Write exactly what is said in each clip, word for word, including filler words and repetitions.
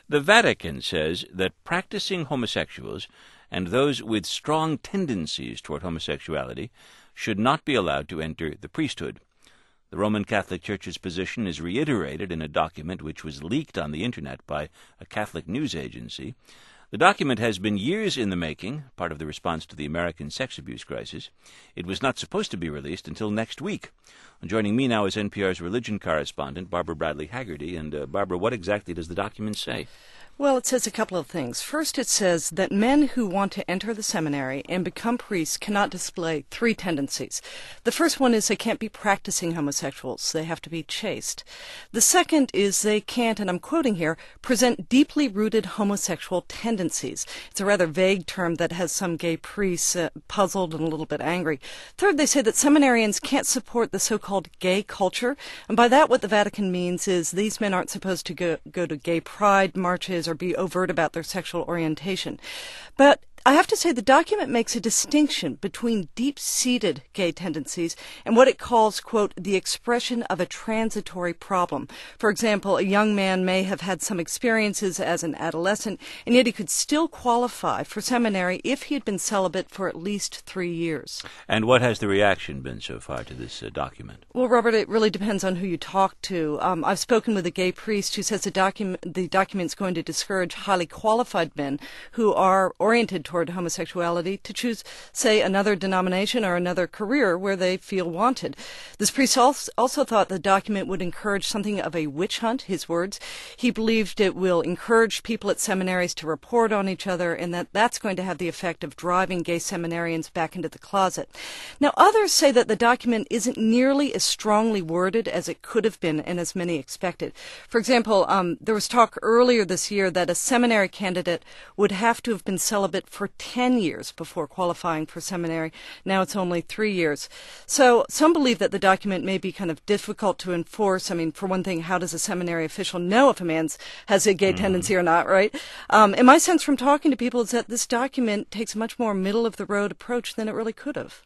The Vatican says that practicing homosexuals and those with strong tendencies toward homosexuality should not be allowed to enter the priesthood. The Roman Catholic Church's position is reiterated in a document which was leaked on the Internet by a Catholic news agency. The document has been years in the making, part of the response to the American sex abuse crisis. It was not supposed to be released until next week. Joining me now is N P R's religion correspondent, Barbara Bradley Haggerty. And, uh, Barbara, what exactly does the document say? Well, it says a couple of things. First, it says that men who want to enter the seminary and become priests cannot display three tendencies. The first one is they can't be practicing homosexuals. They have to be chaste. The second is they can't, and I'm quoting here, present deeply rooted homosexual tendencies. It's a rather vague term that has some gay priests uh, puzzled and a little bit angry. Third, they say that seminarians can't support the so-called gay culture. And by that, what the Vatican means is these men aren't supposed to go, go to gay pride marches or be overt about their sexual orientation. But I have to say the document makes a distinction between deep-seated gay tendencies and what it calls, quote, the expression of a transitory problem. For example, a young man may have had some experiences as an adolescent, and yet he could still qualify for seminary if he had been celibate for at least three years. And what has the reaction been so far to this uh, document? Well, Robert, it really depends on who you talk to. Um, I've spoken with a gay priest who says the, docu- the document's going to discourage highly qualified men who are oriented toward homosexuality to choose, say, another denomination or another career where they feel wanted. This priest also thought the document would encourage something of a witch hunt, his words. He believed it will encourage people at seminaries to report on each other, and that that's going to have the effect of driving gay seminarians back into the closet. Now, others say that the document isn't nearly as strongly worded as it could have been and as many expected. For example, um, there was talk earlier this year that a seminary candidate would have to have been celibate for ten years before qualifying for seminary. Now it's only three years. So some believe that the document may be kind of difficult to enforce. I mean, for one thing, how does a seminary official know if a man has a gay mm. tendency or not, right? Um, and my sense from talking to people is that this document takes a much more middle-of-the-road approach than it really could have.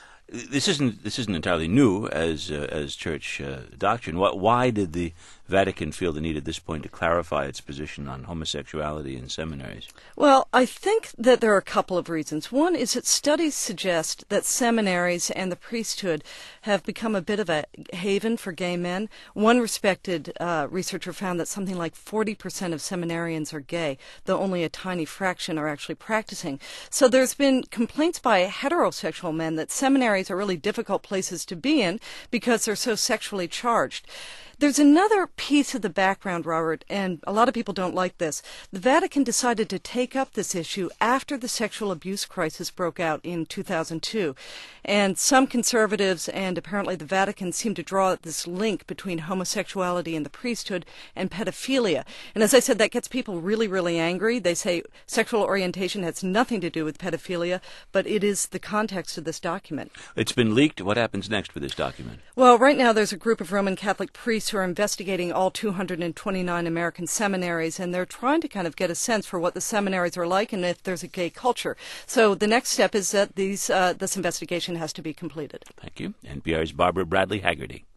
This isn't this isn't entirely new as uh, as church uh, doctrine. What, why did the Vatican feel the need at this point to clarify its position on homosexuality in seminaries? Well, I think that there are a couple of reasons. One is that studies suggest that seminaries and the priesthood have become a bit of a haven for gay men. One respected uh, researcher found that something like forty percent of seminarians are gay, though only a tiny fraction are actually practicing. So there's been complaints by heterosexual men that seminaries are really difficult places to be in because they're so sexually charged. There's another piece of the background, Robert, and a lot of people don't like this. The Vatican decided to take up this issue after the sexual abuse crisis broke out in two thousand two. And some conservatives and apparently the Vatican seem to draw this link between homosexuality in the priesthood and pedophilia. And as I said, that gets people really, really angry. They say sexual orientation has nothing to do with pedophilia, but it is the context of this document. It's been leaked. What happens next with this document? Well, right now there's a group of Roman Catholic priests who are investigating all two hundred twenty-nine American seminaries, and they're trying to kind of get a sense for what the seminaries are like and if there's a gay culture. So the next step is that these uh, this investigation has to be completed. Thank you. N P R's Barbara Bradley Haggerty.